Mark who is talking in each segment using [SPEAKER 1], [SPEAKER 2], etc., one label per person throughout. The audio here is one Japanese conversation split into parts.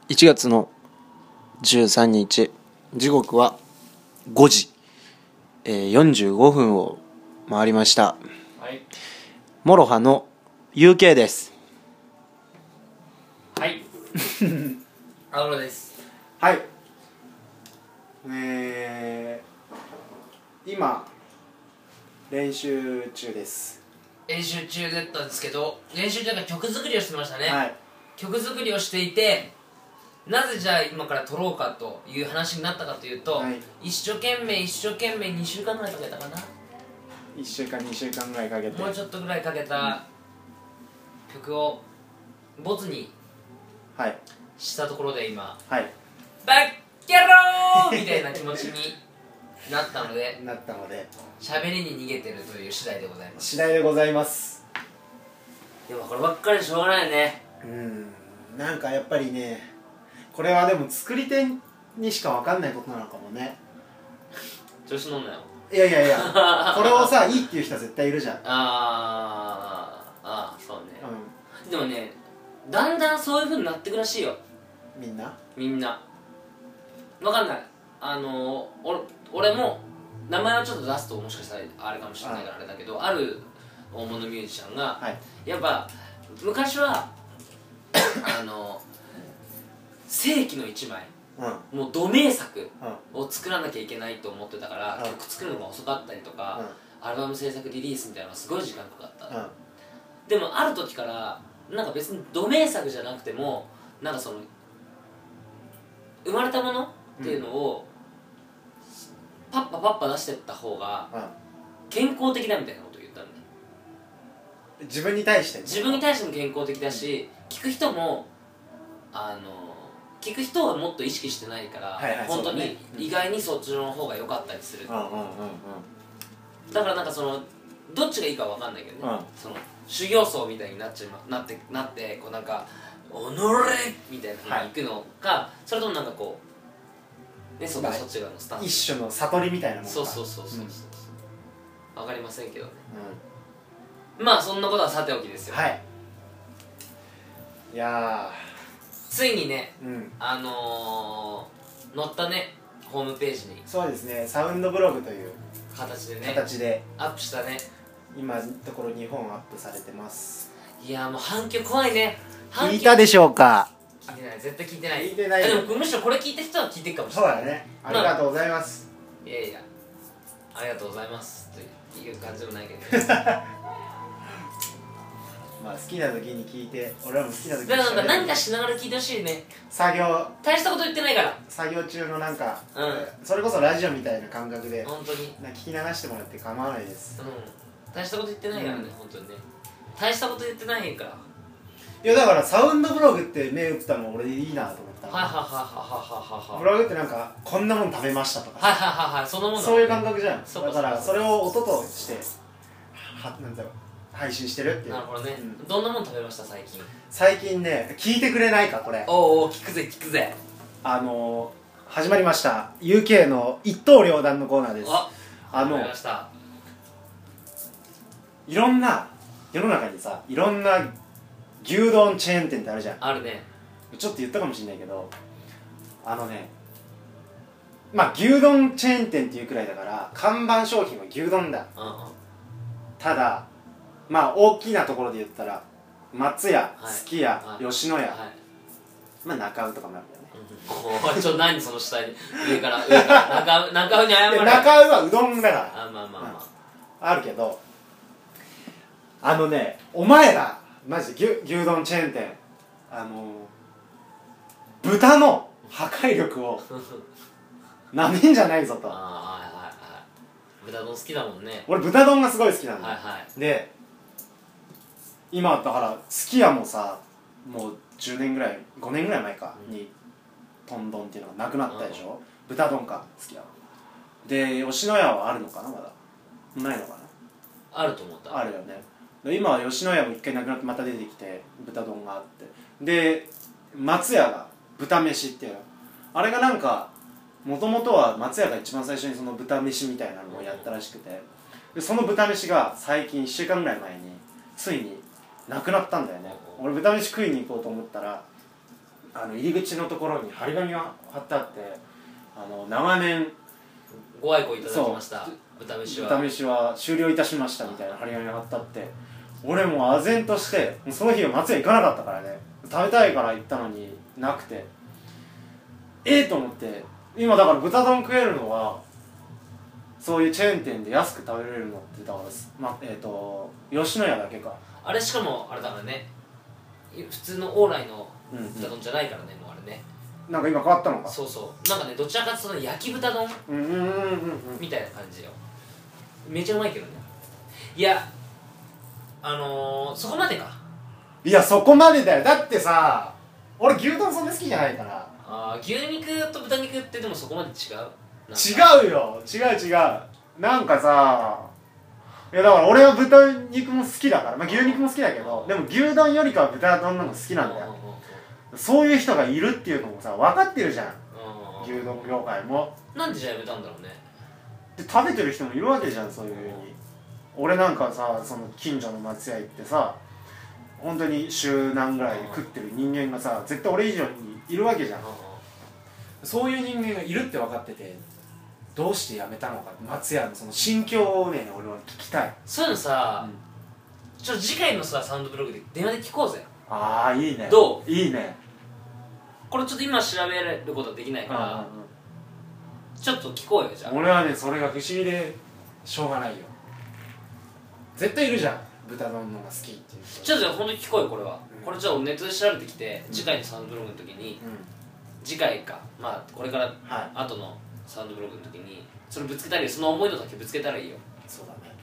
[SPEAKER 1] 1月の13日、時刻は5時、45分を回りました。
[SPEAKER 2] はい。
[SPEAKER 1] モロハの UK です。
[SPEAKER 2] はい。アウロです。
[SPEAKER 1] はい。今練習中です。
[SPEAKER 2] 練習中だったんですけど、練習中が曲作りをしてましたね。
[SPEAKER 1] はい。
[SPEAKER 2] 曲作りをしていて、なぜじゃあ今から撮ろうかという話になったかというと、
[SPEAKER 1] はい、
[SPEAKER 2] 一生懸命2週間ぐらいかけたかな。
[SPEAKER 1] 1週間2週間ぐらいかけて、
[SPEAKER 2] もうちょっとぐらいかけた曲をボツにしたところで今、
[SPEAKER 1] はい、
[SPEAKER 2] バッキャローみたいな気持ちになったので喋りに逃げてるという次第でございます。
[SPEAKER 1] 次第でございます。
[SPEAKER 2] でもこればっかりでしょうがないよね。
[SPEAKER 1] なんかやっぱりね、これはでも作り手にしか分かんないことなのかもね。
[SPEAKER 2] 調子乗んなよ。
[SPEAKER 1] いやこれをさ、いいっていう人は絶対いるじゃん。
[SPEAKER 2] そうね、でもね、だんだんそういう風になってくらしいよ。みんな分かんない。俺も名前をちょっと出すともしかしたらあれかもしれないからあれだけど、ある大物ミュージシャンが、やっぱ昔は世紀の一枚、もう土名作を作らなきゃいけないと思ってたから、曲作るのが遅かったりとか、アルバム制作リリースみたいなのがすごい時間かかった、でもある時からなんか別に土名作じゃなくても、なんかその生まれたものっていうのをパッパ出してった方が健康的だみたいなことを言ったんだよ。
[SPEAKER 1] 自分に対して
[SPEAKER 2] も健康的だし、聞く人も聞く人はもっと意識してないから、本当に意外にそっちの方が良かったりする。だからなんかそのどっちがいいかわかんないけどね、その修行僧みたいになってこうなんか「おのれ!」みたいな風に行くのか、それともなんかこうね、そっち側のスタンス、
[SPEAKER 1] 一種の悟りみたいなもんか。
[SPEAKER 2] そう分かりませんけどね。まあそんなことはさておきですよ。
[SPEAKER 1] いや
[SPEAKER 2] ついにね、載ったね、ホームページに。そうですね、
[SPEAKER 1] サウンドブログという
[SPEAKER 2] 形
[SPEAKER 1] で
[SPEAKER 2] アップしたね。
[SPEAKER 1] 今のところ2本アップされてます。
[SPEAKER 2] いやもう反響怖いね。
[SPEAKER 1] 聞いたでしょうか？
[SPEAKER 2] 聞いてない、絶対聞いてない。でもむしろこれ聞いてる人は聞いてるかもしれない。
[SPEAKER 1] そうだね、ありがとうございます。
[SPEAKER 2] いやありがとうございますという感じでもないけど
[SPEAKER 1] まあ好きな時に聞いて、俺らも好きな時に
[SPEAKER 2] だから何かしながら聞いてほしいね。
[SPEAKER 1] 作業、
[SPEAKER 2] 大したこと言ってないから、
[SPEAKER 1] 作業中のなんか、それこそラジオみたいな感覚で
[SPEAKER 2] 本当に
[SPEAKER 1] 聞き流してもらって構わないです。
[SPEAKER 2] 大したこと言ってないからね、本当にね。大したこと言ってないから。
[SPEAKER 1] いやだからサウンドブログって目打ったの俺いいなと思った。ブログってなんかこんなもん食べましたとか、
[SPEAKER 2] そのもの
[SPEAKER 1] そういう感覚じゃん。だからそれを音としてなんだろう、配信してるっていう。
[SPEAKER 2] なるほどね。どんなもん食べました
[SPEAKER 1] 最近ね。聞いてくれないかこれ。
[SPEAKER 2] おお、聞くぜ。
[SPEAKER 1] 始まりました UK の一刀両断のコーナーです。
[SPEAKER 2] 始まりました。
[SPEAKER 1] いろんな世の中にさ、いろんな牛丼チェーン店ってあるじゃん。
[SPEAKER 2] あるね。ち
[SPEAKER 1] ょっと言ったかもしれないけど、まあ牛丼チェーン店っていうくらいだから看板商品は牛丼だ。ただまあ大きなところで言ったら松屋、すき家、吉野家、まあ中尾とかもあるよね。
[SPEAKER 2] 何その下に上から中尾に謝る。
[SPEAKER 1] 中尾はうどんだから。
[SPEAKER 2] まあ
[SPEAKER 1] あるけど、お前らマジで牛丼チェーン店、豚の破壊力をなめんじゃないぞと。
[SPEAKER 2] 豚丼好きだもんね。
[SPEAKER 1] 俺豚丼がすごい好きなんだよ。で今だからすき家もさ、もう10年ぐらい5年ぐらい前かにとん丼っていうのがなくなったでしょ。豚丼かすき家で、吉野家はあるのかな、まだないのかな。
[SPEAKER 2] あると思った。
[SPEAKER 1] あるよね。今は吉野家も一回なくなってまた出てきて豚丼があって、で松屋が豚飯っていうの、あれがなんかもともとは松屋が一番最初にその豚飯みたいなのをやったらしくて、でその豚飯が最近1週間ぐらい前についになくなったんだよね。俺豚飯食いに行こうと思ったら入り口のところに張り紙が貼ってあって、長年
[SPEAKER 2] ご愛顧いただきました、豚
[SPEAKER 1] 飯は終了いたしましたみたいな張り紙が貼ってあって、俺も唖然として、その日は松屋行かなかったからね、食べたいから行ったのになくて、と思って。今だから豚丼食えるのはそういうチェーン店で安く食べれるのってだから、吉野家だけか。
[SPEAKER 2] あれしかもあれだからね、普通の往来の豚丼じゃないからね、もうあれね。
[SPEAKER 1] なんか今変わったのか。
[SPEAKER 2] そうそう、なんかね、どちらかというとその焼き豚丼みたいな感じよ。めちゃうまいけどね。いやそこまでか。
[SPEAKER 1] いや、そこまでだよ。だってさ、俺牛丼そんな好きじゃないから。
[SPEAKER 2] 牛肉と豚肉ってでもそこまで違う。
[SPEAKER 1] 違うよ、違う。なんかさ、いやだから俺は豚肉も好きだから、まあ、牛肉も好きだけど、でも牛丼よりかは豚丼の方が好きなんだよ。そういう人がいるっていうのもさ、分かってるじゃん、牛丼業界も。
[SPEAKER 2] なんでじゃあやめたんだろうね。
[SPEAKER 1] で食べてる人もいるわけじゃん、そういうふうに。俺なんかさ、その近所の松屋行ってさ、本当に週何ぐらいで食ってる人間がさ、絶対俺以上にいるわけじゃん。そういう人間がいるって分かってて、どうして辞めたのか、松屋のその心境をね、俺は聞きたい。
[SPEAKER 2] そういうのさ、ちょっと次回のさサウンドブログで電話で聞こうぜ。
[SPEAKER 1] ああ、いいね。
[SPEAKER 2] どう？
[SPEAKER 1] いいね。
[SPEAKER 2] これちょっと今調べることはできないから、ちょっと聞こうよ。じゃあ
[SPEAKER 1] 俺はね、それが不思議でしょうがないよ。絶対いるじゃん、豚丼のが好きっていう人。
[SPEAKER 2] ちょっとじゃあ本当に聞こうよ、これは。これじゃあネットで調べてきて、次回のサウンドブログの時に、次回か、まあこれから後のサウンドブログの時にそれぶつけたり、その思いのだけぶつけたらいいよ。
[SPEAKER 1] そうだね。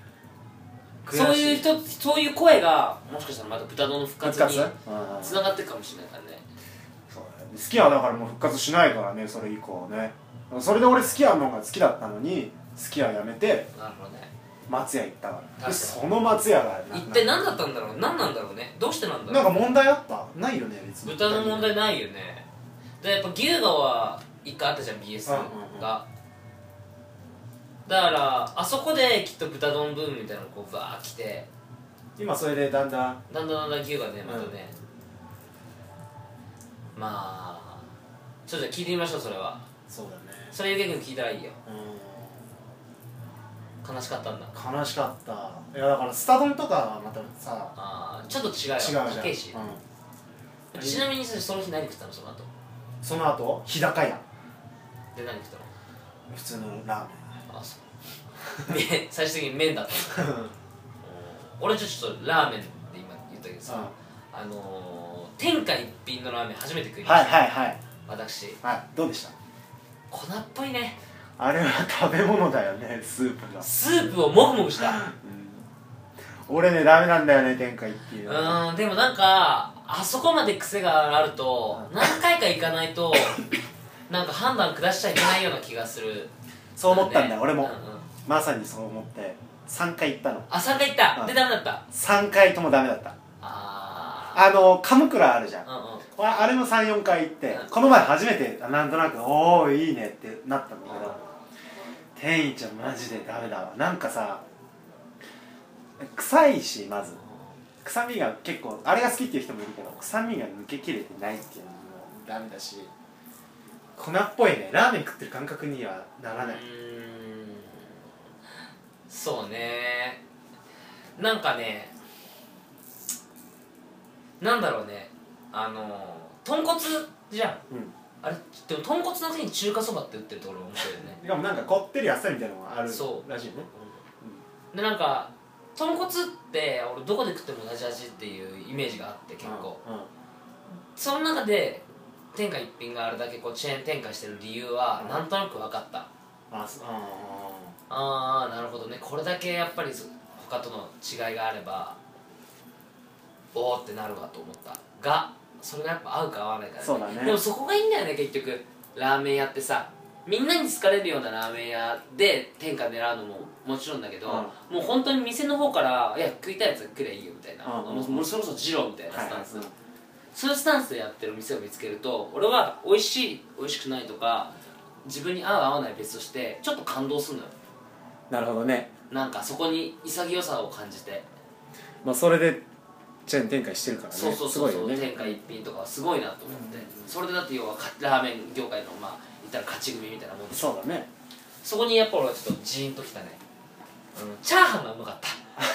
[SPEAKER 2] そういう声がもしかしたらまた豚丼の復活につながっていくかもしれないからね。
[SPEAKER 1] そうだね。好きはだからもう復活しないからね、それ以降ね。それで俺好きやのが好きだったのに、好きはやめて、
[SPEAKER 2] なるほどね、
[SPEAKER 1] 松屋行ったから。でその松屋が
[SPEAKER 2] 一体何だったんだろう、何なんだろうね、どうしてなんだろう。
[SPEAKER 1] なんか問題あった？ないよね、別に。
[SPEAKER 2] 豚の問題ないよね。でやっぱ牛がは一回あったじゃん、 BS が。だからあそこできっと豚丼ブームみたいなのがこうバーッ来て、
[SPEAKER 1] 今それでだんだん
[SPEAKER 2] 牛がねまたね、まあちょっと聞いてみましょう、それは。
[SPEAKER 1] そうだね。
[SPEAKER 2] それゆうけくん聞いたらいいよ。悲しかったんだ。
[SPEAKER 1] 悲しかった。いやだからスタ丼とかはまたさ、
[SPEAKER 2] ちょっと違うよ、
[SPEAKER 1] 違うじゃん。
[SPEAKER 2] 高いし。ちなみにその日何食ったの、その後。
[SPEAKER 1] その後日高屋
[SPEAKER 2] で何食ったの？
[SPEAKER 1] 普通のラーメン。
[SPEAKER 2] あ、そう最終的に麺だったんだ俺ちょっとラーメンって今言ったけどさ、天下一品のラーメン初めて食いました。私。
[SPEAKER 1] どうでした？
[SPEAKER 2] 粉っぽいね。
[SPEAKER 1] あれは食べ物だよね、スープが。
[SPEAKER 2] スープをもぐもぐした。
[SPEAKER 1] 俺ね、ダメなんだよね、天下一品。
[SPEAKER 2] でもなんかあそこまで癖があると何回か行かないとなんか判断下しちゃいけないような気がする。
[SPEAKER 1] そう思ったんだよ、俺も。まさにそう思って3回行ったの。
[SPEAKER 2] 3回行った。でダメだった。
[SPEAKER 1] 3回ともダメだった。鎌倉あるじゃん。あれも 3,4 回行って、この前初めてなんとなくおおいいねってなったんだけど、天一はマジでダメだわ。なんかさ、臭いし、まず臭みが結構、あれが好きっていう人もいるけど、臭みが抜けきれてないっていうのもダメだし、粉っぽいね、ラーメン食ってる感覚にはならない。
[SPEAKER 2] そうね。なんかね、なんだろうね、豚骨じゃん、あれでも豚骨の次に中華そばって売ってるところが面白いよね。
[SPEAKER 1] しかもなんかこってりあっさりみたいなのがあるらしいね。
[SPEAKER 2] でなんか豚骨って俺どこで食っても同じ味っていうイメージがあって、結構その中で天下一品があれだけこうチェーン展開してる理由はなんとなく分かった。なるほどね、これだけやっぱり他との違いがあればおーってなるわと思ったが、それがやっぱ合うか合わないからね。
[SPEAKER 1] そうだね。
[SPEAKER 2] でもそこがいいんだよね、結局。ラーメン屋ってさ、みんなに好かれるようなラーメン屋で天下狙うのももちろんだけど、もう本当に店の方からいや食いたいやつ食えばいいよみたいな、もうそれこそ二郎みたいなスタンス、そういうスタンスでやってる店を見つけると、俺は美味しい美味しくないとか自分に合う合わない別としてちょっと感動するのよ。
[SPEAKER 1] なるほどね。
[SPEAKER 2] なんかそこに潔さを感じて、
[SPEAKER 1] まあそれでチェーン展開してるからね。
[SPEAKER 2] そうそう
[SPEAKER 1] す
[SPEAKER 2] そうそう、
[SPEAKER 1] ごいよね。
[SPEAKER 2] 天下一品とかはすごいなと思って、それでだって要はラーメン業界のまあ言ったら勝ち組みたいなもんでしょ。
[SPEAKER 1] そうだね。
[SPEAKER 2] そこにやっぱ俺はちょっとジーンときたね、チャーハンがうまかった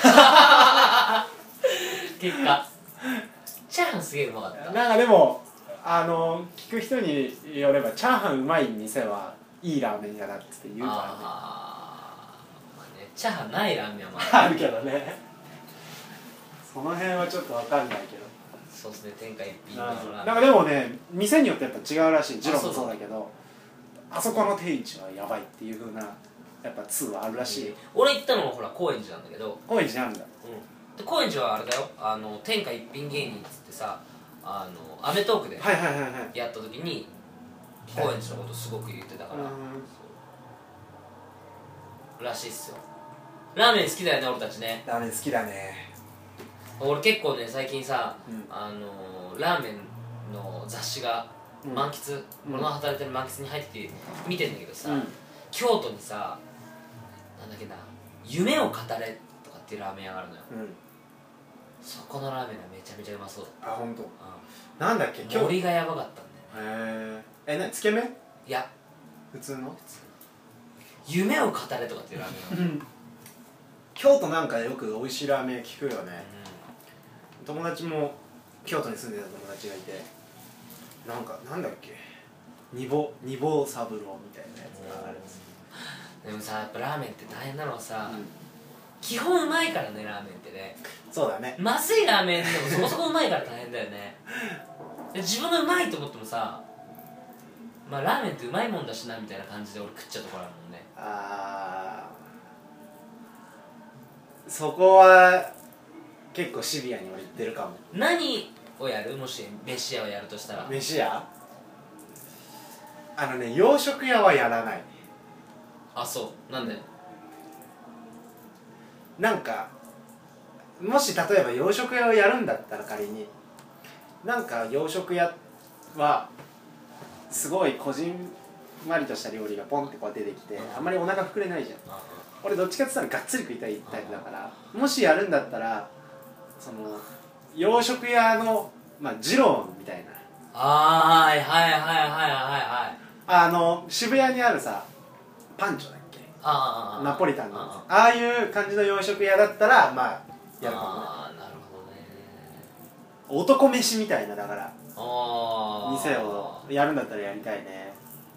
[SPEAKER 2] 結果チャーハンすげえうまかった。
[SPEAKER 1] なんかでも聞く人によればチャーハンうまい店はいいラーメン屋だって言うからね。
[SPEAKER 2] まあね、チャーハンないラーメンはまだ
[SPEAKER 1] あるけどね。その辺はちょっと分かんないけど。
[SPEAKER 2] そうですね、天下一品のラーメン。
[SPEAKER 1] なんかでもね、店によってやっぱ違うらしい。ジローもそうだけど、あそこの定位置はやばいっていう風なやっぱ2はあるらしい。
[SPEAKER 2] 俺行ったのもほら高円寺なんだけど、
[SPEAKER 1] 高円寺にあるんだ。
[SPEAKER 2] で高円寺はあれだよ、天下一品芸人っつってさ、アメトーークで
[SPEAKER 1] はいはいはいはい。
[SPEAKER 2] やった時に高円寺のことすごく言ってたから、らしいっすよ。ラーメン好きだよね俺たちね。
[SPEAKER 1] ラーメン好きだね。
[SPEAKER 2] 俺結構ね最近さ、ラーメンの雑誌が満喫、俺の働いてる満喫に入ってて見てんだけどさ、京都にさ、なんだっけな、夢を語れとかっていうラーメン屋があるのよ。そこのラーメンがめちゃめちゃうまそうだった。
[SPEAKER 1] あ、本当。なんだっけ、
[SPEAKER 2] 盛りがやばかったんだよね。
[SPEAKER 1] 何、つけ麺？
[SPEAKER 2] いや
[SPEAKER 1] 普通の
[SPEAKER 2] 夢を語れとかっていうラーメンが
[SPEAKER 1] 京都なんかよく美味しいラーメン屋聞くよね。友達も京都に住んでた友達がいて、なんだっけ、二房三郎みたいなやつがあるんですよ。
[SPEAKER 2] でもさ、やっぱラーメンって大変なのはさ、基本うまいからね、ラーメンってね。
[SPEAKER 1] そうだね。
[SPEAKER 2] まずいラーメンでもそこそこうまいから大変だよね。で自分がうまいと思ってもさ、まあラーメンってうまいもんだしなみたいな感じで俺食っちゃうところあるもんね。
[SPEAKER 1] そこは結構シビアに俺言ってるかも。
[SPEAKER 2] 何をやる？もし飯屋をやるとしたら。
[SPEAKER 1] 飯屋？洋食屋はやらない。
[SPEAKER 2] あ、そう。なんで？
[SPEAKER 1] なんかもし例えば洋食屋をやるんだったら仮に、なんか洋食屋はすごいこじんまりとした料理がポンってこう出てきて、あんまりお腹膨れないじゃん。俺どっちかって言ったらがっつり食いたいタイプだから、もしやるんだったらその洋食屋の二郎みたいな、
[SPEAKER 2] はいはいはいはいはいはい、
[SPEAKER 1] 渋谷にあるさパンチョだっけ、ナポリタンのああいう感じの洋食屋だったらまあやるかもね。
[SPEAKER 2] なるほどね。
[SPEAKER 1] 男飯みたいな、だから
[SPEAKER 2] 店
[SPEAKER 1] 店をやるんだったらやりたいね。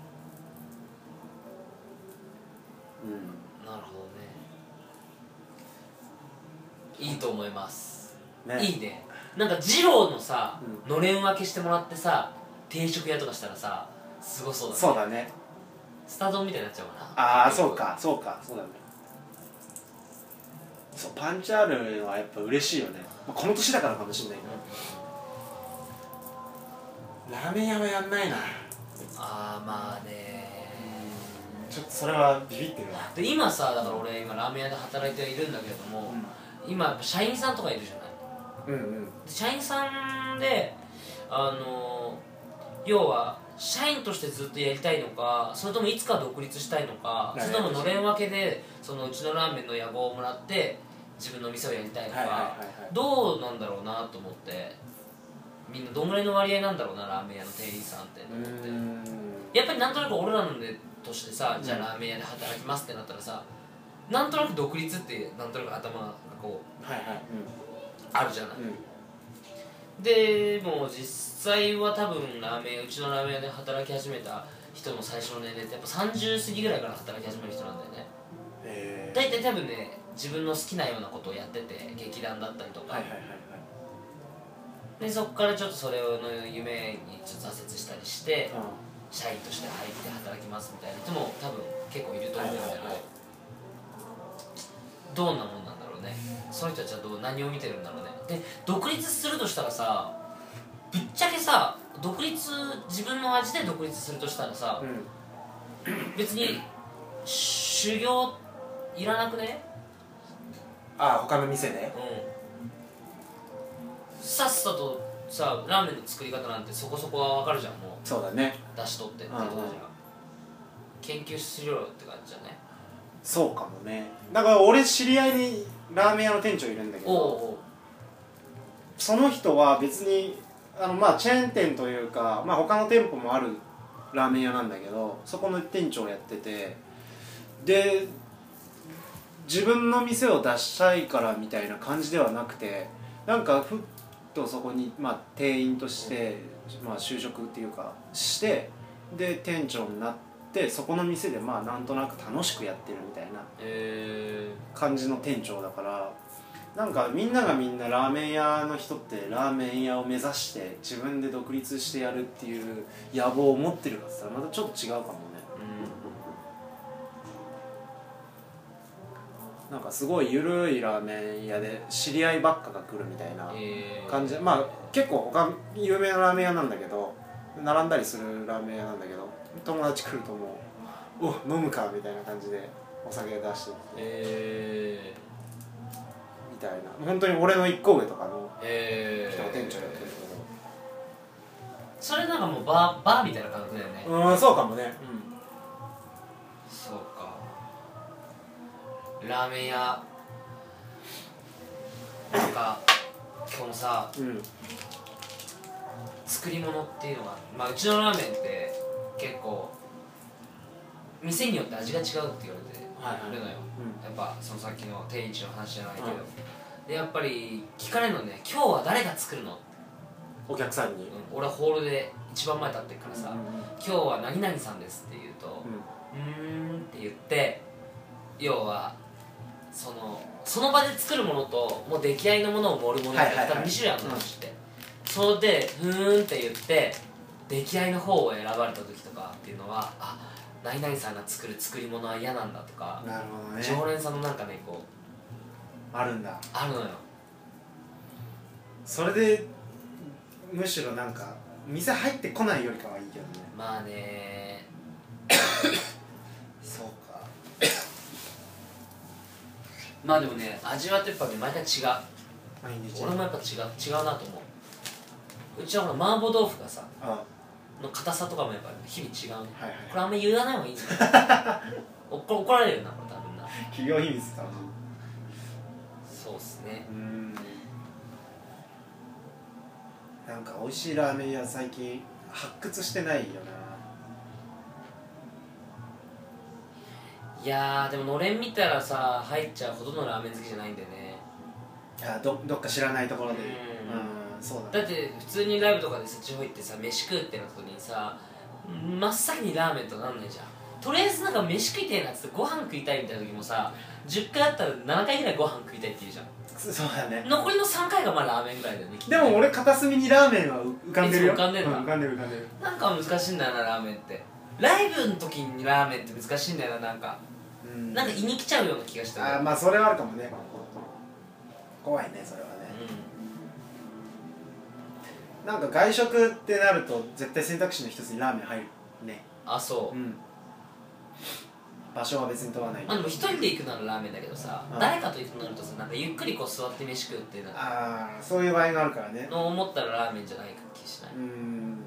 [SPEAKER 2] なるほどね。いいと思いますね。いいね。なんか二郎のさ、のれん分けしてもらってさ、定食屋とかしたらさ、すごそうだね。
[SPEAKER 1] そうだね。
[SPEAKER 2] スタ丼みたいになっちゃうかな。
[SPEAKER 1] ああ、そうだね。そう、パンチあるのはやっぱ嬉しいよね。この年だからかもしれないけど、ラーメン屋はやんないな。
[SPEAKER 2] まあね、
[SPEAKER 1] ちょっとそれはビビってるわ。
[SPEAKER 2] で今さ、だから俺今ラーメン屋で働いているんだけれども、今やっぱ社員さんとかいるじゃない。社員さんで要は社員としてずっとやりたいのか、それともいつか独立したいのか、それとものれん分けでそのうちのラーメンの野望をもらって自分の店をやりたいのか、どうなんだろうなと思って、みんなどんぐらいの割合なんだろうな、ラーメン屋の店員さんってと思って。やっぱりなんとなく俺らのでとしてさ、じゃあラーメン屋で働きますってなったらさ、なんとなく独立ってなんとなく頭がこうあるじゃない。でも実際は多分うちのラーメン屋で働き始めた人の最初の年齢ってやっぱ30過ぎぐらいから働き始める人なんだよね。大体多分ね、自分の好きなようなことをやってて、劇団だったりとか、でそこからちょっとそれの夢にちょっと挫折したりして、社員として入って働きますみたいな人も多分結構いると思うんだけど、どんなもんなんだろうね。その人たちは何を見てるんだろうね。で独立するとしたらさ、ぶっちゃけさ、自分の味で独立するとしたらさ、別に修行いらなくね？
[SPEAKER 1] 他の店で？
[SPEAKER 2] さっさとさ、ラーメンの作り方なんてそこそこは分かるじゃん。もう
[SPEAKER 1] そうだね。
[SPEAKER 2] 出しとってってことじゃん。研究しろよって感じじゃね。
[SPEAKER 1] そうかもね。だから俺知り合いにラーメン屋の店長いるんだけど、 その人は別にまあチェーン店というか、まあ、他の店舗もあるラーメン屋なんだけど、そこの店長やってて、で自分の店を出したいからみたいな感じではなくて、なんかふっとそこに、まあ、店員として、まあ、就職っていうかして、で店長になってそこの店でまあなんとなく楽しくやってるみたいな感じの店長だから、なんかみんながみんなラーメン屋の人ってラーメン屋を目指して自分で独立してやるっていう野望を持ってるかって言ったらまたちょっと違うかもね。なんかすごい緩いラーメン屋で知り合いばっかが来るみたいな感じで、まあ結構他有名なラーメン屋なんだけど、並んだりするラーメン屋なんだけど、友達来るともう「お飲むか」みたいな感じでお酒出してきて、みたいな、本当に俺の1個上とかの人が店長やってるけど、
[SPEAKER 2] それなんかもうバーみたいな感覚だよね。
[SPEAKER 1] そうかもね。
[SPEAKER 2] そうか。ラーメン屋なんか今日もさ、作り物っていうのが、まあ、うちのラーメンって結構店によって味が違うって言われてるのよ、やっぱそのさっきの定位置の話じゃないけど、でやっぱり聞かれるのね、今日は誰が作るの、
[SPEAKER 1] お客さんに、
[SPEAKER 2] 俺はホールで一番前立ってるからさ、今日は何々さんですって言うと、って言って、要はその場で作るものともう出来合いのものを盛るものって2種類あるのかもしれない。それでふーんって言って出来合いの方を選ばれた時とかっていうのは、あ、何々さんが作る作り物は嫌なんだとか、
[SPEAKER 1] なるほどね、
[SPEAKER 2] 常連さんのなんかね、こう
[SPEAKER 1] あるんだ、
[SPEAKER 2] あるのよ。
[SPEAKER 1] それでむしろなんか店入ってこないよりかはいいけどね。
[SPEAKER 2] まあね
[SPEAKER 1] そうか
[SPEAKER 2] まあでもね、味はやっぱね毎回違う。
[SPEAKER 1] 毎日
[SPEAKER 2] 俺もやっぱ違うなと思う。うちはほら麻婆豆腐がさの硬さとかもやっぱ日々違うね、これあんまり言わない方がいいんだよ怒られるよな、これ多分な。
[SPEAKER 1] 企業秘密かも。
[SPEAKER 2] そうっすね。
[SPEAKER 1] なんか美味しいラーメン屋最近発掘してないよな。
[SPEAKER 2] いやーでものれん見たらさ入っちゃうほどのラーメン好きじゃないんだよね。
[SPEAKER 1] いや、どっか知らないところで、そうだね。
[SPEAKER 2] だって普通にライブとかでさ地方行ってさ飯食うってなった時にさ、真っ先にラーメンとなんないじゃん。とりあえずなんか飯食いたいなってご飯食いたいみたいな時もさ、10回あったら7回ぐらいご飯食いたいって言うじゃん。
[SPEAKER 1] そうだね。
[SPEAKER 2] 残りの3回がまあラーメンぐらいだよね。
[SPEAKER 1] でも俺片隅にラーメンは浮かんでるよ。
[SPEAKER 2] 浮かんでるな、
[SPEAKER 1] 浮かんでる。
[SPEAKER 2] なんか難しいんだよなラーメンって。ライブの時にラーメンって難しいんだよな、なんかなんか胃に来ちゃうような気がしてる。
[SPEAKER 1] まあそれはあるかもね。怖いね、それはね。なんか外食ってなると絶対選択肢の一つにラーメン入るね。
[SPEAKER 2] あ、そう、
[SPEAKER 1] 場所は別に問わない。
[SPEAKER 2] まあでも一人で行くならラーメンだけどさ、誰かと行くとなるとさ、なんかゆっくりこう座って飯食うっていうの
[SPEAKER 1] そういう場合があるからね。
[SPEAKER 2] の思ったらラーメンじゃないか気しない。
[SPEAKER 1] 確かに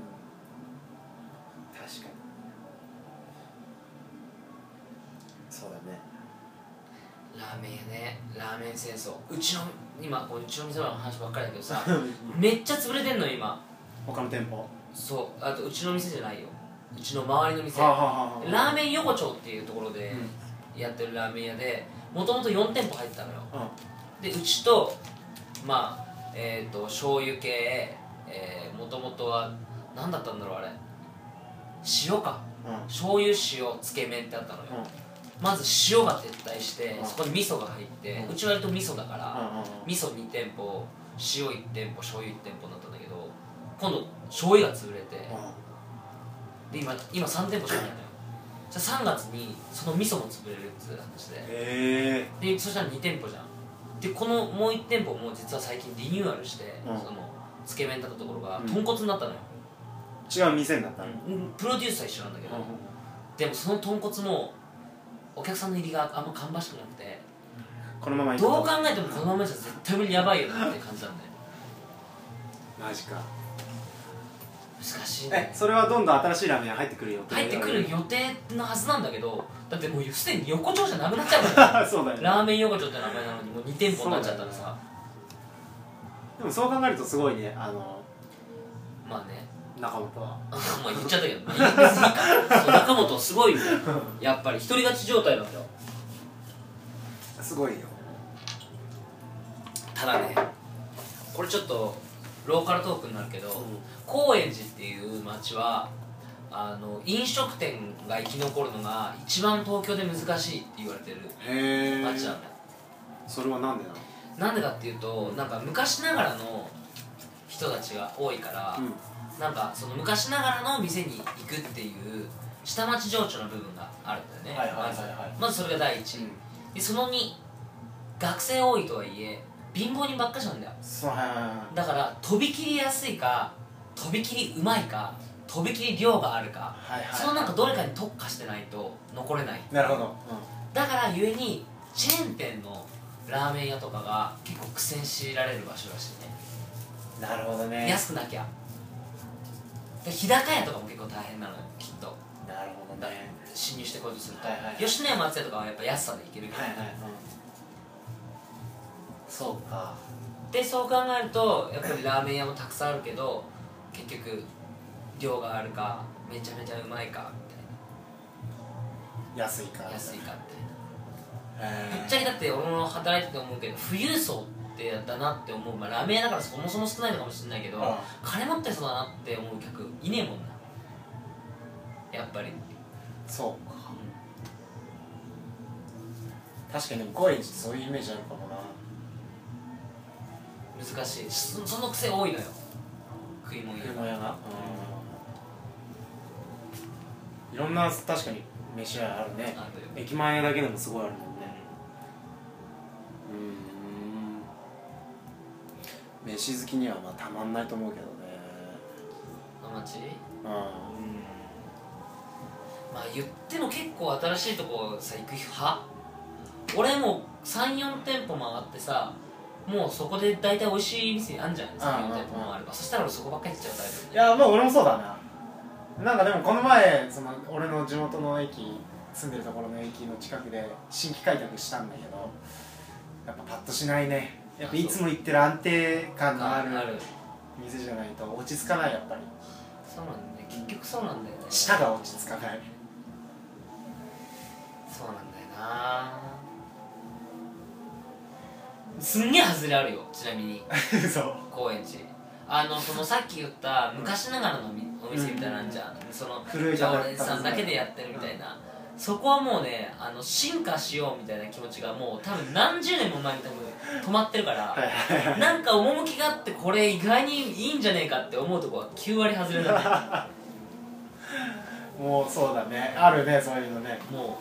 [SPEAKER 1] そうだね。
[SPEAKER 2] ラーメン屋ね、ラーメン戦争。うちの店の話ばっかりだけどさめっちゃ潰れてんの今。
[SPEAKER 1] 他の店舗。
[SPEAKER 2] そう、あとうちの店じゃないよ、うちの周りの店、ラーメン横丁っていうところでやってるラーメン屋で、もともと4店舗入ってたのよ、でうちとまあ醤油系、もともとは何だったんだろうあれ、塩か、醤油塩つけ麺ってあったのよ、まず塩が撤退して、そこに味噌が入って、うちは割と味噌だから、味噌2店舗塩1店舗醤油1店舗になったんだけど、今度醤油が潰れて、で今3店舗しかないのよ。じゃあ3月にその味噌も潰れるっていう話で、でそしたら2店舗じゃん。でこのもう1店舗も実は最近リニューアルして、そのつけ麺だったところが豚骨になったのよ。
[SPEAKER 1] 違う店になったの。
[SPEAKER 2] プロデュースは一緒なんだけど、でもその豚骨もお客さんの入りがあんま芳しくなくて、
[SPEAKER 1] このまま
[SPEAKER 2] どう考えてもこのままじゃ絶対無理、やばいよなって感じなんだよ。
[SPEAKER 1] マジか。
[SPEAKER 2] 難しいね。
[SPEAKER 1] それはどんどん新しいラーメン入ってくる予定？
[SPEAKER 2] 入ってくる予定のはずなんだけど、だってもうすでに横丁じゃなくなっちゃうから
[SPEAKER 1] そうだよね。
[SPEAKER 2] ラーメン横丁って名前なのにもう2店舗になっちゃったらさ、
[SPEAKER 1] でもそう考えるとすごいね、
[SPEAKER 2] まあね
[SPEAKER 1] 中本は
[SPEAKER 2] まあ言っちゃったけど、まあ、別にいいかそう中本すごいよやっぱり一人勝ち状態なんだよ。
[SPEAKER 1] すごいよ。
[SPEAKER 2] ただねこれちょっとローカルトークになるけど、高円寺っていう町は飲食店が生き残るのが一番東京で難しいって言われてる町なんだよ。
[SPEAKER 1] それはなんでなの？
[SPEAKER 2] なんでかっていうと、なんか昔ながらの人たちが多いから、なんかその昔ながらの店に行くっていう下町情緒の部分があるんだよね。まずそれが第一、でその2、学生多いとはいえ貧乏人ばっかしなんだよ。だからとびきり安いかとびきりうまいかとびきり量があるか、そのなんかどれかに特化してないと残れない。
[SPEAKER 1] なるほど、
[SPEAKER 2] だからゆえにチェーン店のラーメン屋とかが結構苦戦強いられる場所らしいね。
[SPEAKER 1] なるほどね。
[SPEAKER 2] 安くなきゃ。で日高屋とかも結構大変なのよきっと。
[SPEAKER 1] なるほどね。
[SPEAKER 2] 侵入してこようとすると、吉野家松屋とかはやっぱ安さでいけるけど、
[SPEAKER 1] そうか。
[SPEAKER 2] でそう考えるとやっぱりラーメン屋もたくさんあるけど結局量があるかめちゃめちゃうまいかみたいな、
[SPEAKER 1] 安いか
[SPEAKER 2] みたいな。ぶっちゃけだって俺も働いてて思うけど富裕層ってだなって思う、まあ、ラーメン屋だからそもそも少ないのかもしれないけど、金持ってそうだなって思う客いねえもんなやっぱり。
[SPEAKER 1] そうか、確かにでも高円寺ってそういうイメージあるかもな。
[SPEAKER 2] 難しい。その癖多いのよ食い物屋が。
[SPEAKER 1] いろんな確かに飯屋あるね。駅前だけでもすごいあるもんね。飯好きにはまあたまんないと思うけどね。
[SPEAKER 2] 町？まあ言っても結構新しいとこさ行く派？俺もう 3,4 店舗回ってさ、もうそこで大体美味しい店あんじゃん。3,4 店舗もあれば、そしたら俺そこばっかり行っちゃうタイプ。
[SPEAKER 1] いやまあ俺もそうだな。なんかでもこの前俺の地元の駅、住んでるところの駅の近くで新規開拓したんだけど、やっぱパッとしないね。やっぱいつも行ってる安定感のある店じゃないと落ち着かない。やっぱり
[SPEAKER 2] そうなんだね、結局そうなんだよね。
[SPEAKER 1] 舌が落ち着かない。
[SPEAKER 2] そうなんだよな。すんげえ外れあるよ、ちなみに
[SPEAKER 1] そう
[SPEAKER 2] 高円寺そのさっき言った昔ながらのお店みたいなんじゃん、その常連さんだけでやってるみたいな、そこはもうね進化しようみたいな気持ちがもう多分何十年も前に止まってるからなんか趣があってこれ意外にいいんじゃねえかって思うとこは9割外れだね
[SPEAKER 1] もうそうだね、あるね、そういうのね。
[SPEAKER 2] も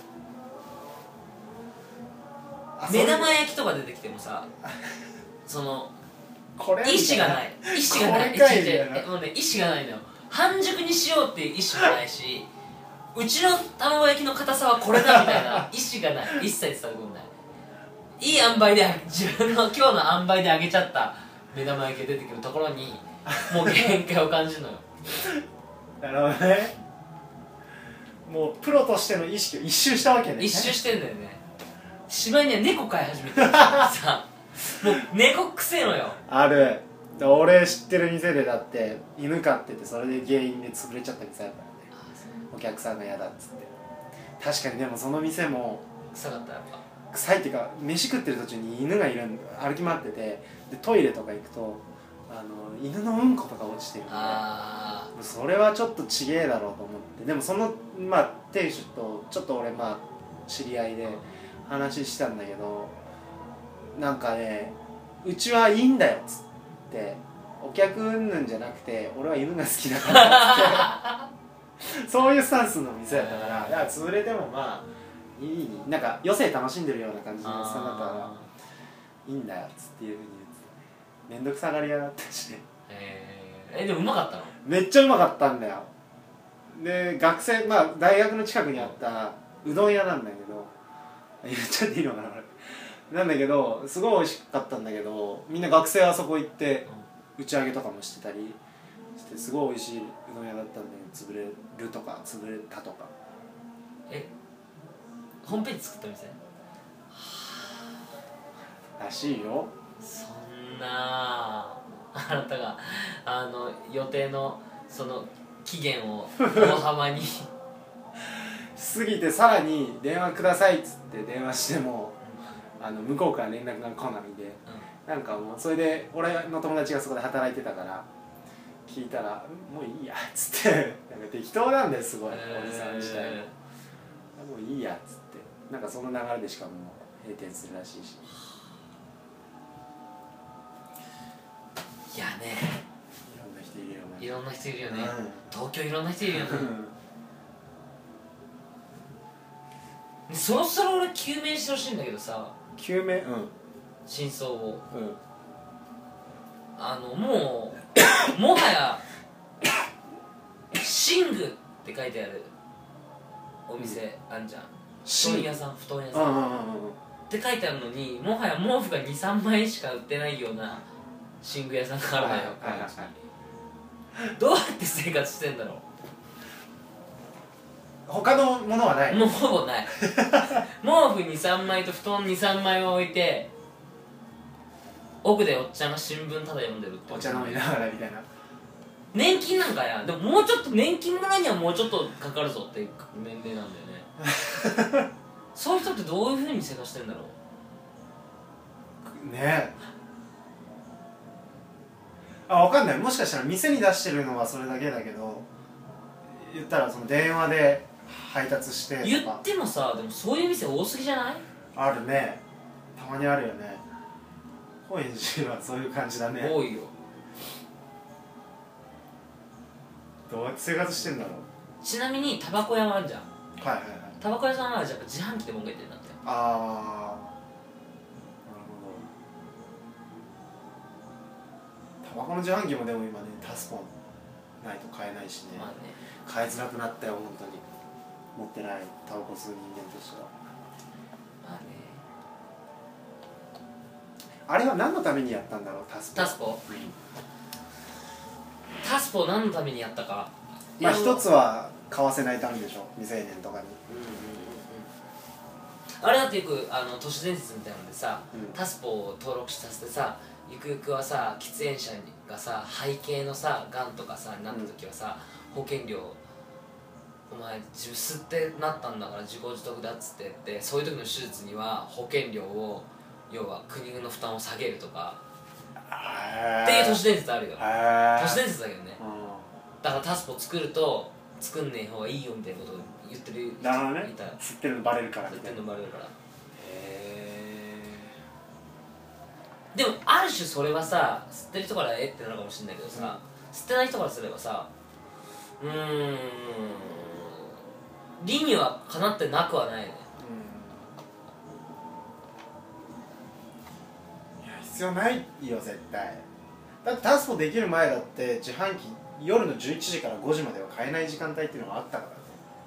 [SPEAKER 2] う目玉焼きとか出てきてもさその意志がない、意志がない、もうね意志がないのよ。半熟にしようっていう意志もないし、うちの卵焼きの硬さはこれだみたいな意志がない、一切伝わってくんない。いい塩梅で自分の今日の塩梅で揚げちゃった目玉焼きが出てくるところにもう限界を感じるのよ
[SPEAKER 1] なるほどね。もうプロとしての意識を一周したわけね。
[SPEAKER 2] 一周してんだよね。しまいには猫飼い始めてるさもう猫くせえのよ。
[SPEAKER 1] ある。俺知ってる店でだって犬飼ってて、それで原因で潰れちゃった店あるからね。お客さんが嫌だっつって。確かにでもその店も
[SPEAKER 2] 臭かった。やっぱ
[SPEAKER 1] 臭いっていうか、飯食ってる途中に犬がいるん歩き回ってて、でトイレとか行くと犬のうんことか落ちてるんで、それはちょっとちげえだろうと思って。でもそのまあ店主とちょっと俺まあ知り合いで話したんだけど、なんかね、うちはいいんだよっつって、お客うんぬんじゃなくて俺は犬が好きだからってそういうスタンスの店だったから、いや潰れてもまあいい、なんか余生楽しんでるような感じのおっさんだったからいいんだよっつっていうふうに言ってたね。めんどくさがり屋だったしね。
[SPEAKER 2] でもうまかったの？め
[SPEAKER 1] っちゃうまかったんだよ。で学生、まあ大学の近くにあったうどん屋なんだけど、言っちゃっていいのかなこれ、なんだけどすごい美味しかったんだけど、みんな学生はそこ行って打ち上げとかもしてたりして、すごい美味しいうどん屋だったんだけど、潰れるとか潰れたとか。
[SPEAKER 2] ホームページ作った店
[SPEAKER 1] らしいよ。
[SPEAKER 2] そんなあなたが予定のその期限を大幅に
[SPEAKER 1] 過ぎて、さらに電話くださいっつって電話しても向こうから連絡が来ないで、なんかもうそれで俺の友達がそこで働いてたから聞いたら「もういいや」っつってなんか適当なんだよすごい、おじさん自体も「もういいや」っつってなんかその流れでしかもう閉店するらしいし。
[SPEAKER 2] いやね、
[SPEAKER 1] いろんな人いるよね。
[SPEAKER 2] いろんな人いるよね、
[SPEAKER 1] うん、
[SPEAKER 2] 東京いろんな人いるよねそろそろ俺究明してほしいんだけどさ、
[SPEAKER 1] 救命、
[SPEAKER 2] 真相を
[SPEAKER 1] うん
[SPEAKER 2] もうもはや寝具って書いてあるお店あんじゃん、布団屋さんって書いてあるのに、もはや毛布が 2,3 万円しか売ってないような寝具屋さんがあるのよ。どうやって生活してんだろう。
[SPEAKER 1] 他のものはない？
[SPEAKER 2] もうほぼない毛布 2,3 枚と布団 2,3 枚を置いて奥でおっちゃんが新聞ただ読んでるって。
[SPEAKER 1] お茶飲みながらみたいな。
[SPEAKER 2] 年金なんかや、でももうちょっと年金もらうにはもうちょっとかかるぞっていう年齢なんだよねそういう人ってどういうふうに生活してんだろ
[SPEAKER 1] うねえ。分かんない。もしかしたら店に出してるのはそれだけだけど、言ったらその電話で配達してとか。
[SPEAKER 2] 言ってもさ、でもそういう店多すぎじゃない？
[SPEAKER 1] あるね、たまにあるよね。高円寺はそういう感じだね。
[SPEAKER 2] 多いよ。
[SPEAKER 1] どうやって生活してんだろう。
[SPEAKER 2] ちなみにタバコ屋もあるじゃん。
[SPEAKER 1] はいはいはい。
[SPEAKER 2] タバコ屋さんはやっぱ自販機でもんげてるんだって。
[SPEAKER 1] ああ、なるほど。タバコの自販機もでも今ね、タスポンないと買えないしね。
[SPEAKER 2] まあね、
[SPEAKER 1] 買いづらくなったよ本当に。持ってないタバコ吸う人間としては。
[SPEAKER 2] まあね。
[SPEAKER 1] あれは何のためにやったんだろう、タスポ。
[SPEAKER 2] タスポ何のためにやったか。
[SPEAKER 1] まあ一つは買わせないためでしょ、未成年とかに。
[SPEAKER 2] あれだってよく都市伝説みたいなのでさ、
[SPEAKER 1] うん、
[SPEAKER 2] タスポを登録させてさ、ゆくゆくはさ喫煙者がさ肺系のさがんとかさになった時はさ、保険料お前吸ってなったんだから自己自得だっつって言って、そういう時の手術には保険料を要は国の負担を下げるとかっていう都市伝説あるよ。都市伝説だけどね、だからタスポ作ると作んねえ方がいいよみたいなことを言ってる人いた。
[SPEAKER 1] 吸ってるのバレるからみ
[SPEAKER 2] たいな。吸ってるのバレるから。
[SPEAKER 1] で
[SPEAKER 2] もある種それはさ、吸ってる人からってなるかもしれないけどさ、吸ってない人からすればさ、理にはかなってなくはないね。
[SPEAKER 1] いや必要ないよ絶対。だってタスポできる前だって自販機夜の11時から5時までは買えない時間帯っていうのがあったからね。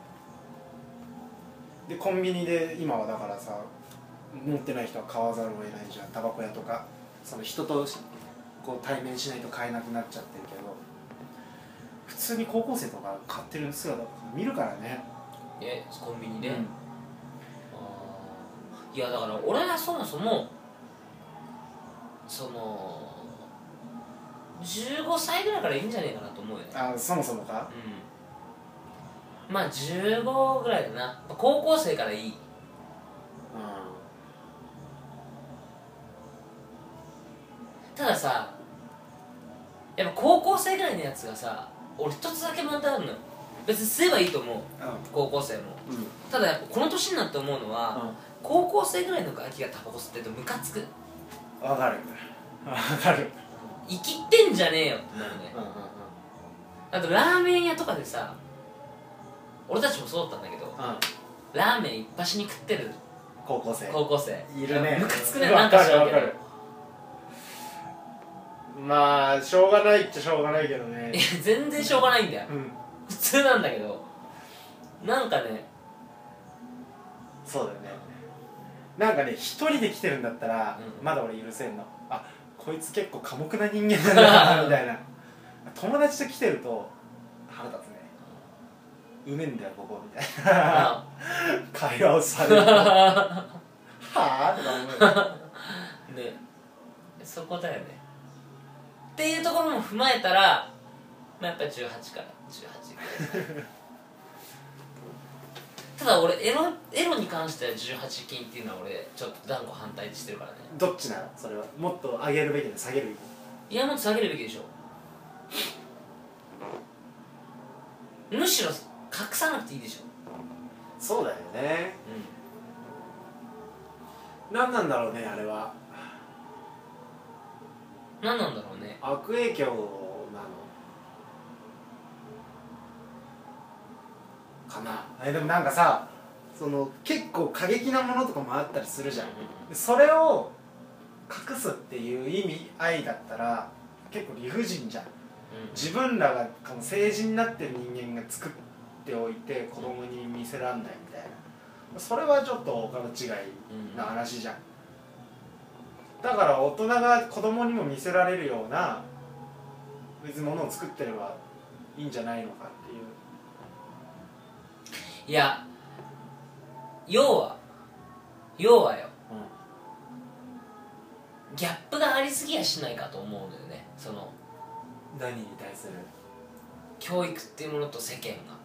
[SPEAKER 1] でコンビニで今はだからさ、持ってない人は買わざるを得ないじゃん。タバコ屋とかその人とこう対面しないと買えなくなっちゃってるけど、普通に高校生とか買ってる姿とか見るからね。
[SPEAKER 2] コンビニで、いやだから俺はそもそもその15歳ぐらいからいいんじゃねえかなと思うよね。
[SPEAKER 1] そもそもか。
[SPEAKER 2] まあ15ぐらいだな。高校生からいい。たださ、やっぱ高校生ぐらいのやつがさ、俺一つだけ問題あるのよ。別に吸えばいいと思う、高校生も、ただやっぱこの年になって思うのは、高校生ぐらいのガキがタバコ吸ってるとムカつく。
[SPEAKER 1] わかる
[SPEAKER 2] 生きってんじゃねえよってなるね。あとラーメン屋とかでさ、俺たちもそうだったんだけど、ラーメン一発に食ってる
[SPEAKER 1] 高校生いるね。
[SPEAKER 2] ムカつくね。なんかしらんけど、
[SPEAKER 1] まあしょうがないっちゃしょうがないけどね。
[SPEAKER 2] いや全然しょうがないんだよ、普通なんだけど、なんかね。
[SPEAKER 1] そうだよね。なんかね、一人で来てるんだったら、まだ俺許せんの。こいつ結構寡黙な人間なんだなみたいな。友達と来てると腹立つね。うめんだよここみたいな会話をされるとはぁとか思うよ
[SPEAKER 2] ね。そこだよね。っっていうところも踏まえたら、まあ、やっぱり18から18ぐらいただ俺エロに関しては18禁っていうのは俺ちょっと断固反対してるからね。
[SPEAKER 1] どっちなのそれは。もっと上げるべきで下げるべき。
[SPEAKER 2] いやもっと下げるべきでしょ。むしろ隠さなくていいでしょ。
[SPEAKER 1] そうだよね。何なんだろうねあれは。
[SPEAKER 2] 何なんだろうね。
[SPEAKER 1] 悪影響なのかな。でもなんかさ、その結構過激なものとかもあったりするじゃん、それを隠すっていう意味合いだったら結構理不尽じゃん、自分らがこの成人になってる人間が作っておいて子供に見せらんないみたいな、それはちょっとお門違いな話じゃん、だから大人が子供にも見せられるような別にものを作ってればいいんじゃないのかっていう。
[SPEAKER 2] いや要はよ、ギャップがありすぎやしないかと思うのよね。その
[SPEAKER 1] 何に対する
[SPEAKER 2] 教育っていうものと世間が、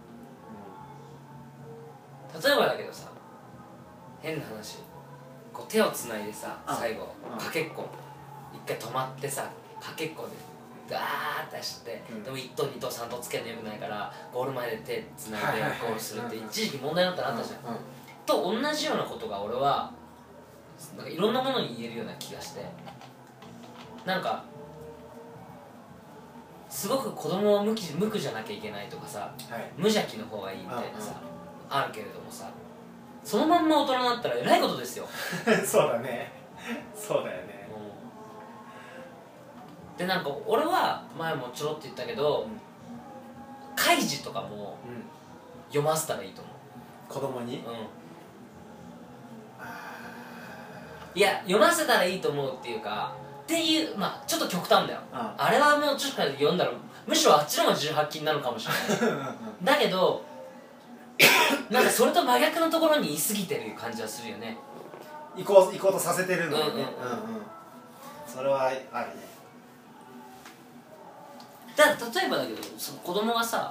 [SPEAKER 2] 例えばだけどさ、変な話、こう手をつないでさ、最後かけっこ一回止まってさ、かけっこでガーッて走って、でも1投2投3投つけるのよくないからゴール前で手つないでゴールするって一時期問題になったらあったじゃん、と同じようなことが俺はなんかいろんなものに言えるような気がして、なんかすごく子供を無垢じゃなきゃいけないとかさ、無邪気の方がいいみたいなさ、あるけれどもさ、そのまんま大人になったらえらいことですよ
[SPEAKER 1] そうだねそうだよね、
[SPEAKER 2] でなんか俺は前もちょろっと言ったけど、開示とかも読ませたらいいと思う、
[SPEAKER 1] 子供に。
[SPEAKER 2] いや読ませたらいいと思うっていうか、っていう、まあちょっと極端だよ、あれはもうちょっと読んだらむしろあっちの方が18禁になるかもしれないだけどなんかそれと真逆のところに言い過ぎてる感じはするよね。
[SPEAKER 1] 行こうとさせてるのにね。それはあるね。
[SPEAKER 2] だから例えばだけど、その子供がさ、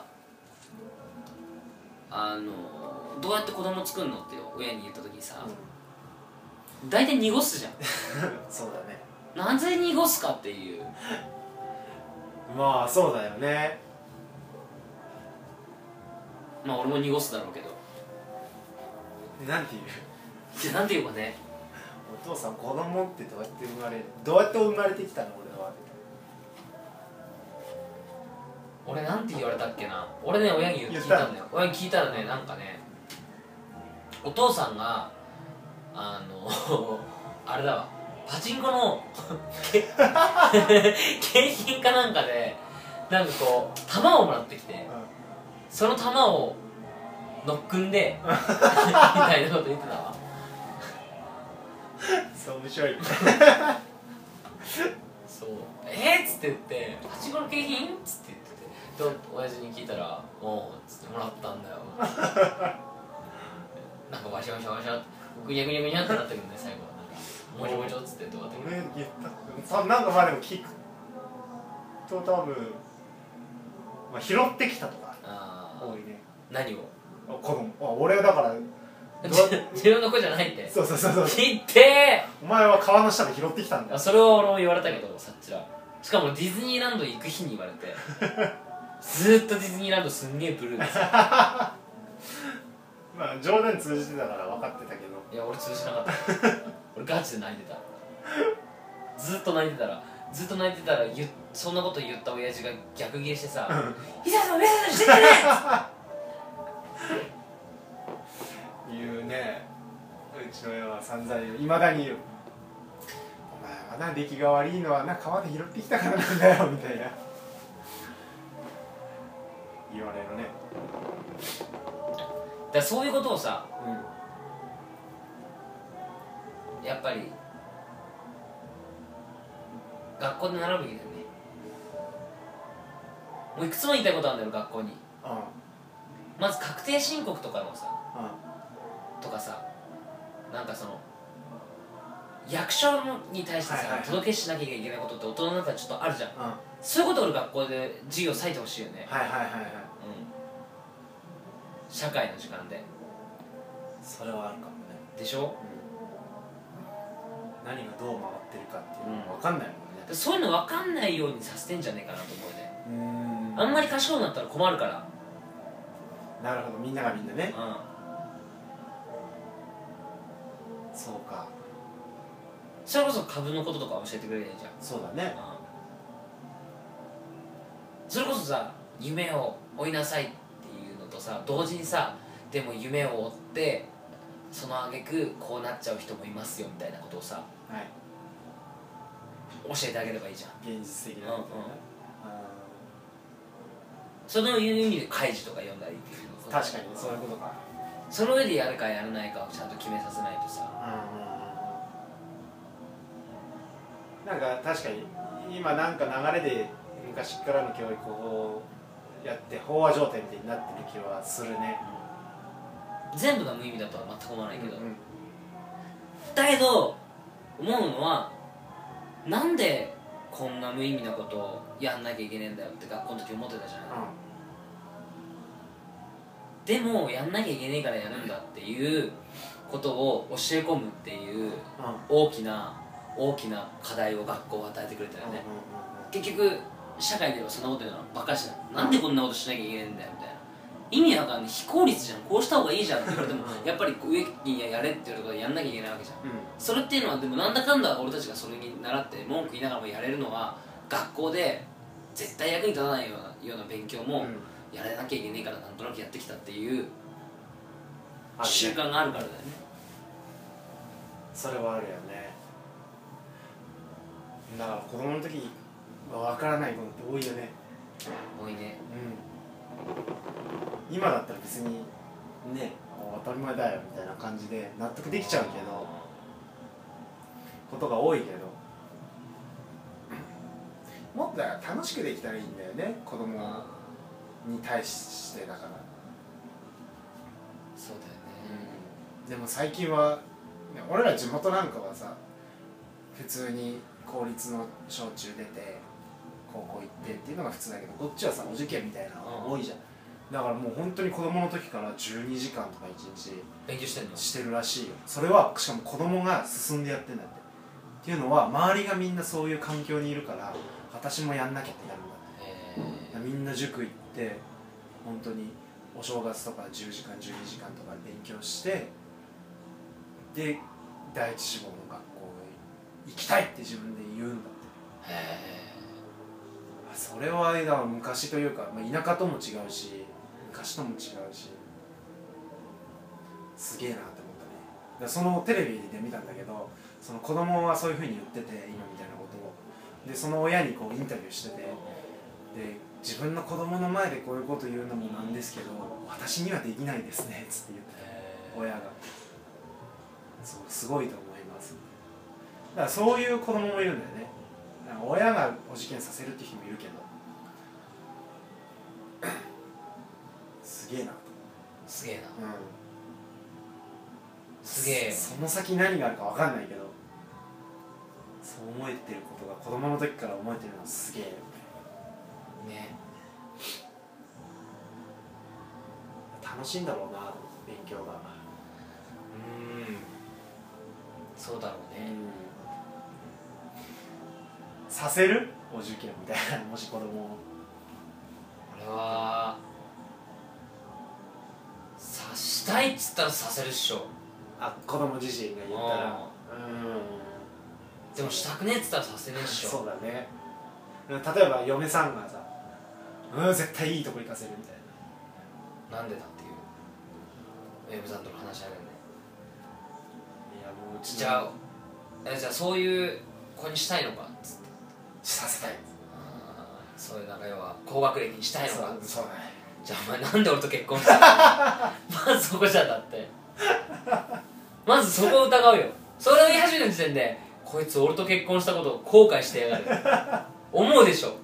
[SPEAKER 2] どうやって子供作るのって親に言った時にさ、大体濁すじゃん
[SPEAKER 1] そうだね。
[SPEAKER 2] なぜ濁すかっていう。
[SPEAKER 1] まあそうだよね。
[SPEAKER 2] まあ俺も濁すだろうけど。
[SPEAKER 1] なんていう
[SPEAKER 2] いやなんていうかね、
[SPEAKER 1] お父さん子供ってどうやって生まれてきたの俺は。
[SPEAKER 2] 俺なんて言われたっけな。俺ね親に聞いたんだよ。親に聞いたらね、なんかね、お父さんがあれだわ、パチンコの景品かなんかでなんかこう玉をもらってきて、その玉をノックンでみたいなこと言ってたわ
[SPEAKER 1] そう面白い
[SPEAKER 2] そうっつって言って、パチンコの景品っつって言ってて、親父に聞いたら「おう」っつって「もらったんだよ」なんかワシャワシャワシャグニャグニャグニャってなったけどね、最後はなんかもちょもちょっつって終わったけど、
[SPEAKER 1] 俺言ったなんかまあでも聞くと多分、まあ、拾ってきたとか多いね。
[SPEAKER 2] 何を
[SPEAKER 1] 子供俺だから
[SPEAKER 2] 自分の子じゃないって。
[SPEAKER 1] そう
[SPEAKER 2] 聞いて
[SPEAKER 1] お前は川の下で拾ってきたんだよ。
[SPEAKER 2] それは俺も言われたけど、さっちらしかもディズニーランド行く日に言われてずーっとディズニーランドすんげえブルーですよ
[SPEAKER 1] まあ冗談通じてたから分かってたけど、
[SPEAKER 2] いや俺通じなかった俺ガチで泣いてたずっと泣いてたらそんなこと言った親父が逆ギレしてさ「伊沢さん親父してね!」
[SPEAKER 1] 言うね。うちの親は散々いまだに言う。お前はな出来が悪いのはな川で拾ってきたからなんだよみたいな言われるね。
[SPEAKER 2] だからそういうことをさ、やっぱり学校で習うべきだよね。もういくつも言いたいことあるんだよ学校に。まず確定申告とかのさ、とかさ、なんかその役所に対してさ、届けしなきゃいけないことって大人の中でちょっとあるじゃん、そういうことを俺学校で授業割いてほしいよね。社会の時間で。
[SPEAKER 1] それはあるかもね。
[SPEAKER 2] でしょ、
[SPEAKER 1] 何がどう回ってるかっていうのが分かんないもんね。
[SPEAKER 2] そういうの分かんないようにさせてんじゃねえかなと思うね。あんまり賢くなったら困るから。
[SPEAKER 1] なるほど、みんながみんなね。そうか。
[SPEAKER 2] それこそ株のこととか教えてくれるじゃん。
[SPEAKER 1] そうだね。
[SPEAKER 2] それこそさ、夢を追いなさいっていうのとさ同時にさ、でも夢を追ってその挙句こうなっちゃう人もいますよみたいなことをさ、教えてあげればいいじゃん。
[SPEAKER 1] 現実的なことね。
[SPEAKER 2] そのいう意味で開示とか読んだりっていうの。
[SPEAKER 1] 確かにそういうことか。
[SPEAKER 2] その上でやるかやらないかをちゃんと決めさせないとさ。
[SPEAKER 1] なんか確かに今なんか流れで昔からの教育をやって飽和状態みたいになってる気はするね。
[SPEAKER 2] 全部が無意味だとは全く思わないけど、だけど思うのは、なんでこんな無意味なことをやんなきゃいけねえんだよって学校の時思ってたじゃない、でもやんなきゃいけねえからやるんだっていうことを教え込むっていう大きな課題を学校は与えてくれたよね。結局社会ではそんなこと言うのばっかりしない。なんでこんなことしなきゃいけないんだよみたいな、意味わかんない、非効率じゃん、こうした方がいいじゃんって言われてもやっぱり上にやれっていうところでやんなきゃいけないわけじゃん、それっていうのはでもなんだかんだ俺たちがそれに習って文句言いながらもやれるのは、学校で絶対役に立たないような勉強もやらなきゃいけないからなんとなくやってきたっていう習慣があるからだよね。
[SPEAKER 1] それはあるよね。だから子供の時は分からないことって多いよね。
[SPEAKER 2] 多いね。
[SPEAKER 1] 今だったら別にね当たり前だよみたいな感じで納得できちゃうけどことが多いけど、もっとだから楽しくできたらいいんだよね、子供に対してだから。
[SPEAKER 2] そうだよね、
[SPEAKER 1] でも最近は俺ら地元なんかはさ、普通に公立の小中出て高校行ってっていうのが普通だけど、こっちはさお受験みたいなのが多いじゃん。だからもう本当に子供の時から12時間とか1日
[SPEAKER 2] 勉強してんの？
[SPEAKER 1] してるらしいよ。それはしかも子供が進んでやってんだって。っていうのは周りがみんなそういう環境にいるから、私もやんなきゃってなるんだって。みんな塾行って本当にお正月とか10時間12時間とか勉強して、で第一志望の学校へ行きたいって自分で言うんだって。それはだから昔というか、田舎とも違うし昔とも違うし、すげえなって思ったね。だそのテレビで見たんだけど、その子供はそういうふうに言ってて今みたいなことを、でその親にこうインタビューしてて、で自分の子供の前でこういうこと言うのもなんですけど私にはできないですねっつって言ってた親が。そうすごいと思います。だからそういう子供もいるんだよね。なんか親がお受験させるって人もいるけどすげえなと。
[SPEAKER 2] すげえな、すげえ。
[SPEAKER 1] その先何があるか分かんないけど、そう思えてることが子供の時から思えてるのはすげえよ
[SPEAKER 2] ね。
[SPEAKER 1] 楽しいんだろうな勉強が。
[SPEAKER 2] そうだろうね。
[SPEAKER 1] させるお受験みたいな、もし子供を。
[SPEAKER 2] 俺はさしたいっつったらさせるっしょ。
[SPEAKER 1] 子供自身が言ったら。
[SPEAKER 2] でもしたくねえっつったらさせねえっしょ。
[SPEAKER 1] そうだね。例えば嫁さんがさ、絶対いいとこ行かせるみたい
[SPEAKER 2] な。なんでだっていう嫁さんとの話し合いだよね。
[SPEAKER 1] いやもう
[SPEAKER 2] じゃあそういう子にしたいのかっつって。
[SPEAKER 1] させたい。
[SPEAKER 2] そういう要は高学歴にしたいのか。
[SPEAKER 1] そうだね。
[SPEAKER 2] じゃあお前なんで俺と結婚したのまずそこじゃん。だってまずそこを疑うよ。それを言い始めた時点でこいつ俺と結婚したことを後悔してやがる思うでしょ。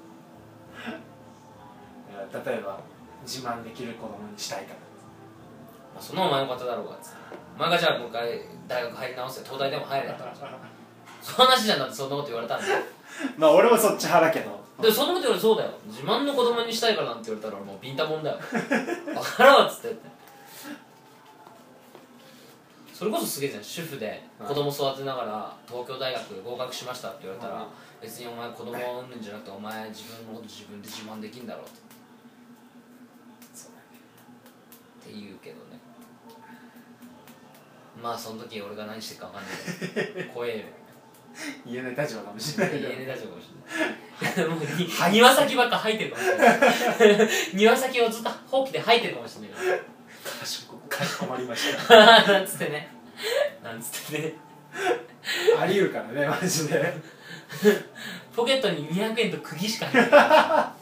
[SPEAKER 1] 例えば自慢できる子供にしたいから、
[SPEAKER 2] そのお前の方だろうがっつって、お前がじゃあもう一回大学入り直せ、東大でも入れたらその話じゃんだってそんなこと言われたんだよ。
[SPEAKER 1] まあ俺もそっち派だけど、
[SPEAKER 2] でもそんなこと言われそうだよ。自慢の子供にしたいからなんて言われたらもうビンタもんだよ。分からんわっつってって。それこそすげえじゃん。主婦で子供育てながら東京大学合格しましたって言われたら、別にお前子供を産むんじゃなくてお前自分のこと自分で自慢できんだろうって。
[SPEAKER 1] そうだね
[SPEAKER 2] って言うけどね。まあその時俺が何してるか分かんないけど怖えよ。
[SPEAKER 1] 言えない立場かもしれないけど、
[SPEAKER 2] 言えない立場かもしれない。もう庭先ばっか吐いてるかもしれない。庭先をずっとほうきで吐いてるかもしれない。
[SPEAKER 1] かしこまりました
[SPEAKER 2] なんつってね。なんつってね。
[SPEAKER 1] あり得るからねマジで。
[SPEAKER 2] ポケットに200円と釘しか入ってない。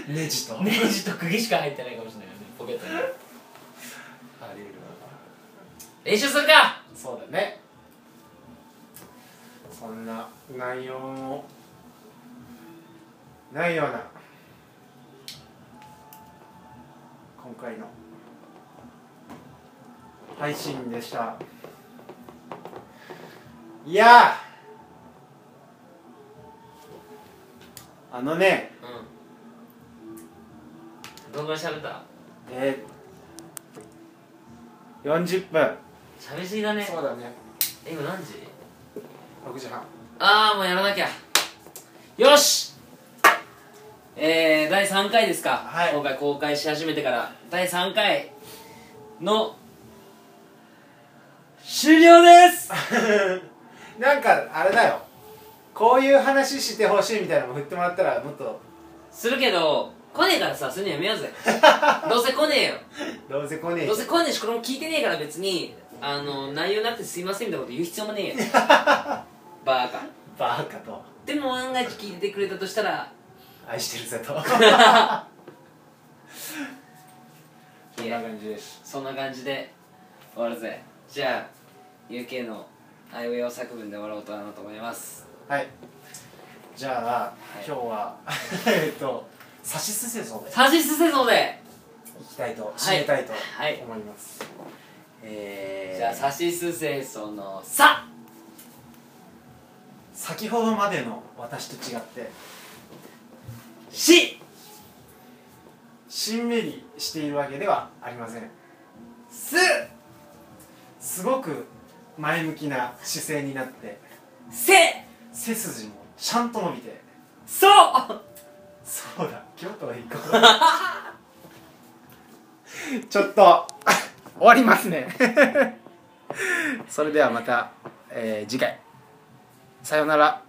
[SPEAKER 1] ネジと
[SPEAKER 2] 釘しか入ってないかもしれないよね、ポケットに。
[SPEAKER 1] あり得る
[SPEAKER 2] 練習するか。
[SPEAKER 1] そうだね。そんな内容もないような今回の配信でした。いやあのね、
[SPEAKER 2] どのぐらい喋った？
[SPEAKER 1] 40分。
[SPEAKER 2] 喋りすぎだね。
[SPEAKER 1] そうだね。
[SPEAKER 2] 今何時
[SPEAKER 1] ？6時半。
[SPEAKER 2] ああもうやらなきゃ。よし。第3回ですか、
[SPEAKER 1] はい、
[SPEAKER 2] 今回公開し始めてから第3回の終了です
[SPEAKER 1] なんかあれだよ、こういう話してほしいみたいなのも振ってもらったらもっと
[SPEAKER 2] するけど来ねえからさ、するのやめようぜどうせ来ねえよ。
[SPEAKER 1] どうせ来ねえ
[SPEAKER 2] どうせ来ねえし、これも聞いてねえから別に内容なくてすいませんみたいなこと言う必要もねえよバーカ
[SPEAKER 1] バーカと。
[SPEAKER 2] でも万が一聞いてくれたとしたら
[SPEAKER 1] 愛してるぜとそんな感じです。
[SPEAKER 2] そんな感じで終わるぜ。じゃあ UK のあいうえお作文で終わろうと思います。
[SPEAKER 1] はい、じゃあ、はい、今日はさしすせそで
[SPEAKER 2] さしすせそで
[SPEAKER 1] いきたいと、締めたいと
[SPEAKER 2] はい
[SPEAKER 1] 思います。
[SPEAKER 2] じゃあさしすせそのさ、
[SPEAKER 1] 先ほどまでの私と違ってしんみりしているわけではありません。すごく前向きな姿勢になって背筋もちゃんと伸びてそうだ、京都へ行こうちょっと終わりますねそれではまた、次回さようなら。